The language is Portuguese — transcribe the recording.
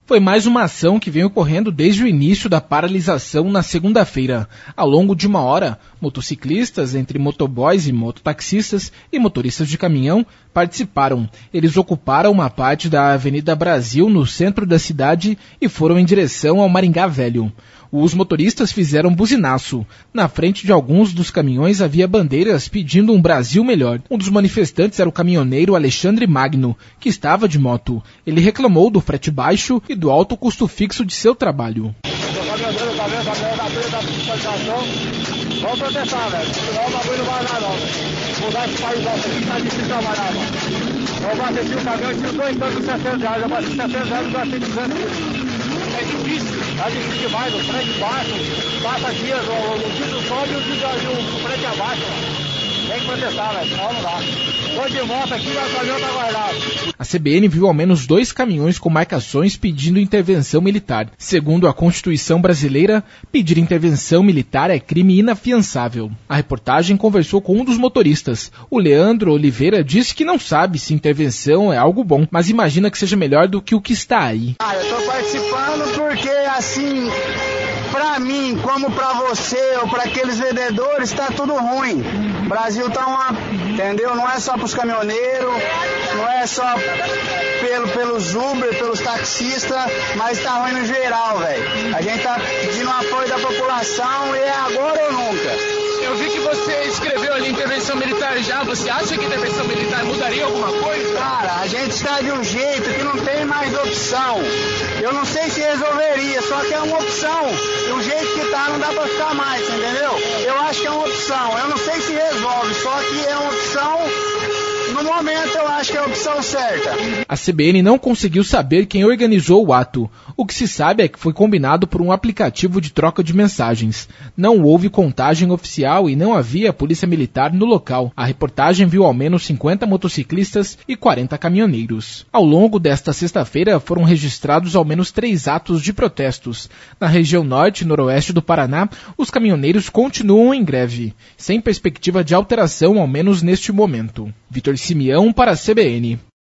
Foi mais uma ação que vem ocorrendo desde o início da paralisação na segunda-feira. Ao longo de 1 hora, motociclistas, entre motoboys e mototaxistas e motoristas de caminhão, participaram. Eles ocuparam uma parte da Avenida Brasil, no centro da cidade, e foram em direção ao Maringá Velho. Os motoristas fizeram buzinaço. Na frente de alguns dos caminhões havia bandeiras pedindo um Brasil melhor. Um dos manifestantes era o caminhoneiro Alexandre Magno, que estava de moto. Ele reclamou do frete baixo e do alto custo fixo de seu trabalho. Vamos protestar, velho. Senão o bagulho não vai dar, não. Mudar esse país nosso aqui tá difícil trabalhar, mano. Eu abasteci o caminhão, tinha 2 anos de 60 reais. Eu abasteci 60 reais e gastei 200 reais. É difícil. Tá difícil demais, o frete baixo. Passa dias, o diesel sobe e o frete abaixo, mano. Tem que protestar, velho. Senão não dá. Tô de moto aqui, o caminhão tá guardado. A CBN viu ao menos 2 caminhões com marcações pedindo intervenção militar. Segundo a Constituição brasileira, pedir intervenção militar é crime inafiançável. A reportagem conversou com um dos motoristas. O Leandro Oliveira disse que não sabe se intervenção é algo bom, mas imagina que seja melhor do que o que está aí. Eu tô participando porque, assim, pra mim, como pra você ou pra aqueles vendedores, tá tudo ruim. O Brasil tá entendeu? Não é só pros caminhoneiros, não é só pelos Uber, pelos taxistas, mas tá ruim no geral, velho. A gente tá pedindo apoio da população e é agora ou nunca. Eu vi que você escreveu ali intervenção militar já. Você acha que intervenção militar mudaria alguma coisa? Cara, a gente está de um jeito que não tem mais opção. Eu não sei se resolveria, só que é uma opção. Do jeito que tá, não dá pra ficar mais, entendeu? Eu acho que é uma opção. Eu não sei se resolve, só que é uma opção. No momento, eu acho que é a opção certa. A CBN não conseguiu saber quem organizou o ato. O que se sabe é que foi combinado por um aplicativo de troca de mensagens. Não houve contagem oficial e não havia polícia militar no local. A reportagem viu ao menos 50 motociclistas e 40 caminhoneiros. Ao longo desta sexta-feira, foram registrados ao menos 3 atos de protestos. Na região norte e noroeste do Paraná, os caminhoneiros continuam em greve, sem perspectiva de alteração, ao menos neste momento. Vitor Simeão para a CBN.